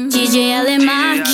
DJ Alemark,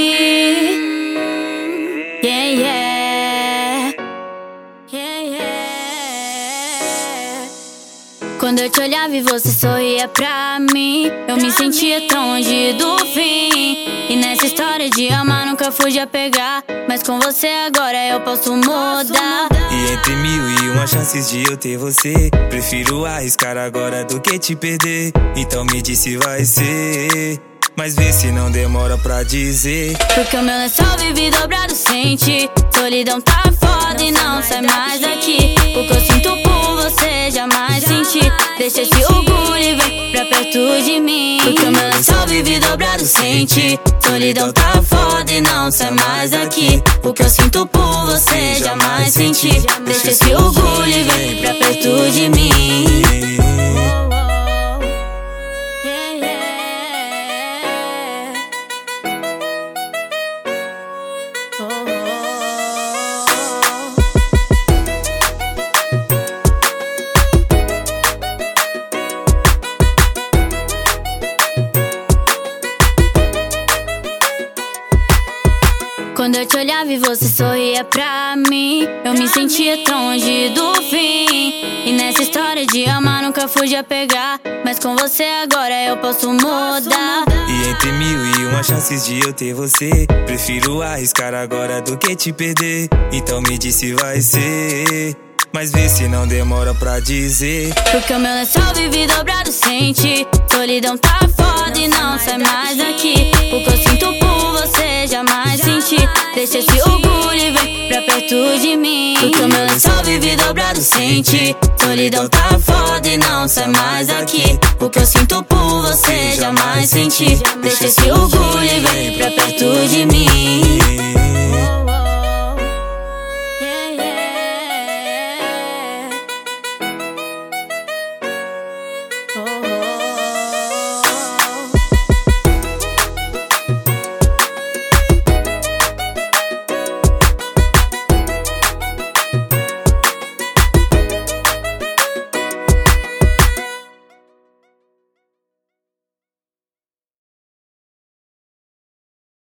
yeah, yeah, yeah, yeah. Quando eu te olhava e você sorria pra mim, eu me sentia tão longe do fim. E nessa história de amar nunca fui de apegar, mas com você agora eu posso mudar. E entre 1001 chances de eu ter você, prefiro arriscar agora do que te perder. Então me diz se vai ser, mas vê se não demora pra dizer. Porque o meu lençol vive dobrado, sente. Solidão tá foda e não sai mais daqui. O que eu sinto por você jamais senti. Deixa esse orgulho e vem pra perto de mim. Porque o meu lençol vive dobrado, sente. Solidão tá foda e não sai mais daqui. O que eu sinto por você jamais senti. Deixa esse orgulho e vem pra perto de mim. Quando eu te olhava e você sorria pra mim, eu me sentia tão longe do fim. E nessa história de amar nunca fui de apegar, mas com você agora eu posso mudar. E entre 1001 chances de eu ter você, prefiro arriscar agora do que te perder. Então me diz se vai ser, mas vê se não demora pra dizer. Porque o meu lençol vive dobrado, sente. Solidão tá foda e não sai mais daqui. O que eu sinto por você jamais senti. Deixa esse orgulho e vem pra perto de mim. Porque o meu lençol vive dobrado, sente. Solidão tá foda e não sai mais daqui. O que eu sinto por você jamais senti. Deixa esse orgulho e vem pra perto de mim.